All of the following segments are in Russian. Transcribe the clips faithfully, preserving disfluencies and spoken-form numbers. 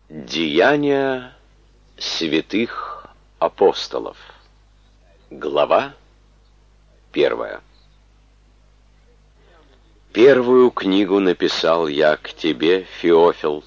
Деяния святых апостолов. Глава первая. Первую книгу написал я к тебе, Феофил,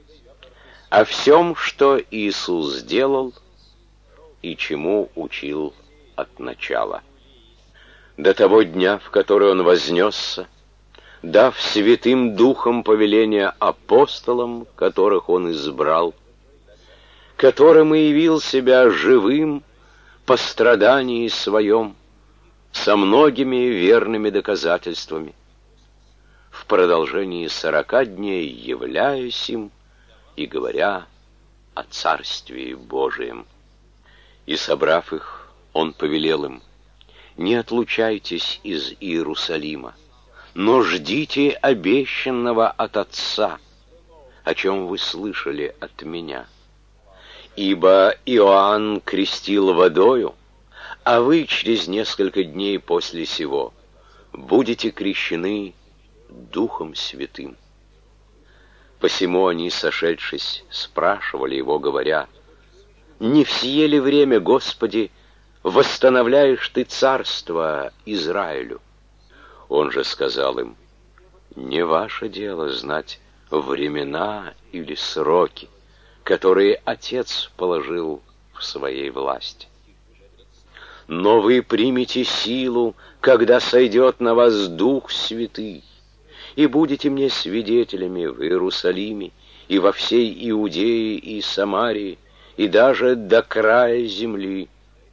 о всем, что Иисус сделал и чему учил от начала, до того дня, в который Он вознесся, дав святым духом повеление апостолам, которых Он избрал, которым и явил себя живым по страдании своем, со многими верными доказательствами, в продолжении сорока дней являясь им и говоря о Царствии Божием. И, собрав их, Он повелел им: не отлучайтесь из Иерусалима, но ждите обещанного от Отца, о чем вы слышали от меня. Ибо Иоанн крестил водою, а вы через несколько дней после сего будете крещены Духом Святым. Посему они, сошедшись, спрашивали его, говоря: не в сие ли время, Господи, восстановляешь Ты царство Израилю? Он же сказал им: не ваше дело знать времена или сроки, которые Отец положил в своей власти. Но вы примете силу, когда сойдет на вас Дух Святый, и будете мне свидетелями в Иерусалиме и во всей Иудее и Самарии, и даже до края земли.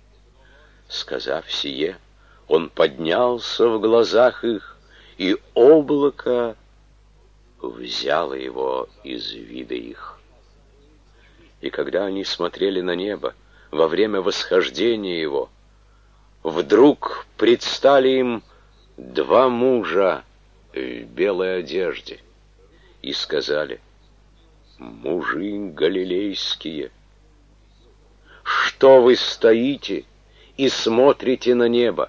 Сказав сие, Он поднялся в глазах их, и облако взяло его из вида их. И когда они смотрели на небо во время восхождения его, вдруг предстали им два мужа в белой одежде и сказали: мужи галилейские, что вы стоите и смотрите на небо?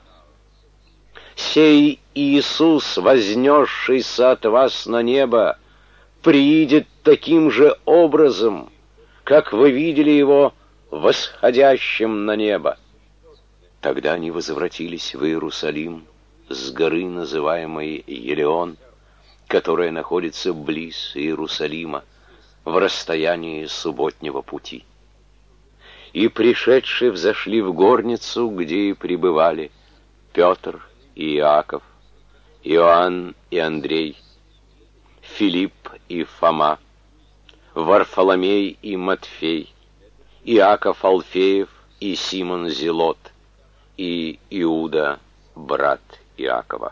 Сей Иисус, вознесшийся от вас на небо, приидет таким же образом, как вы видели его восходящим на небо. Тогда они возвратились в Иерусалим с горы, называемой Елеон, которая находится близ Иерусалима, в расстоянии субботнего пути. И, пришедшие, взошли в горницу, где и пребывали Петр и Иаков, Иоанн и Андрей, Филипп и Фома, Варфоломей и Матфей, Иаков Алфеев и Симон Зелот, и Иуда, брат Иакова.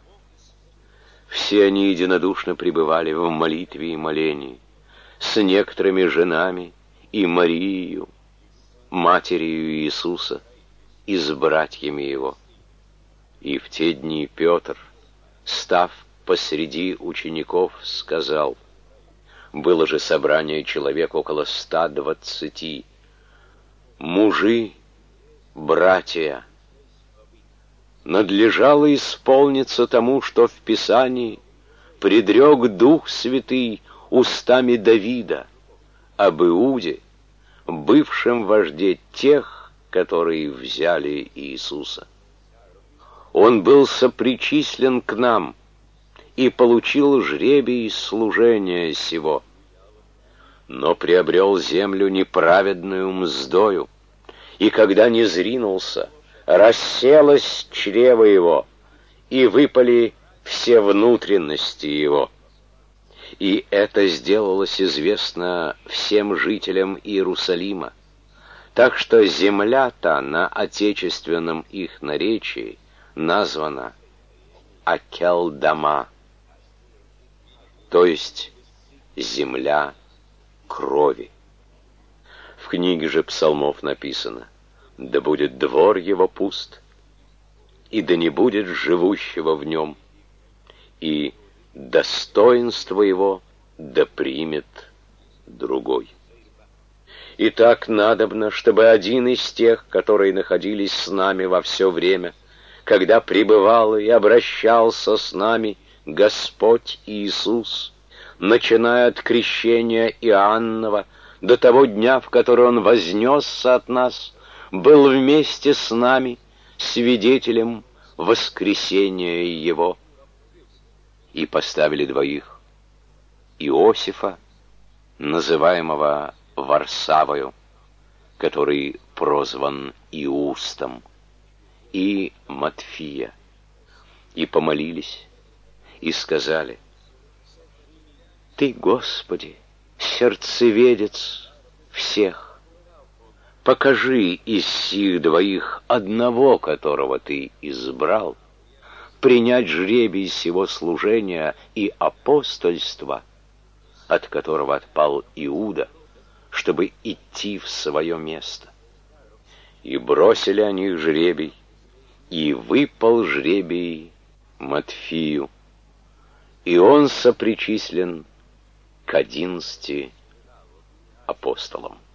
Все они единодушно пребывали в молитве и молении с некоторыми женами и Марией, матерью Иисуса, и с братьями его. И в те дни Петр, став посреди учеников, сказал: было же собрание человек около ста двадцати. Мужи, братья, надлежало исполниться тому, что в Писании предрек Дух Святый устами Давида об Иуде, бывшем вожде тех, которые взяли Иисуса. Он был сопричислен к нам и получил жребий служения сего, но приобрел землю неправедную мздою, и когда не зринулся, расселось чрево его, и выпали все внутренности его. И это сделалось известно всем жителям Иерусалима, так что земля-то на отечественном их наречии названа Акелдама, то есть земля крови. В книге же псалмов написано: да будет двор его пуст, и да не будет живущего в нем, и достоинство его да примет другой. Итак, надобно, чтобы один из тех, которые находились с нами во все время, когда пребывал и обращался с нами Господь Иисус, начиная от крещения Иоаннова до того дня, в который Он вознесся от нас, был вместе с нами свидетелем воскресения Его. И поставили двоих: Иосифа, называемого Варсавою, который прозван Иустом, и Матфия, и помолились, и сказали: Ты, Господи, сердцеведец всех, покажи из сих двоих одного, которого Ты избрал, принять жребий сего служения и апостольства, от которого отпал Иуда, чтобы идти в свое место. И бросили они жребий, и выпал жребий Матфию, и он сопричислен к одиннадцати апостолам.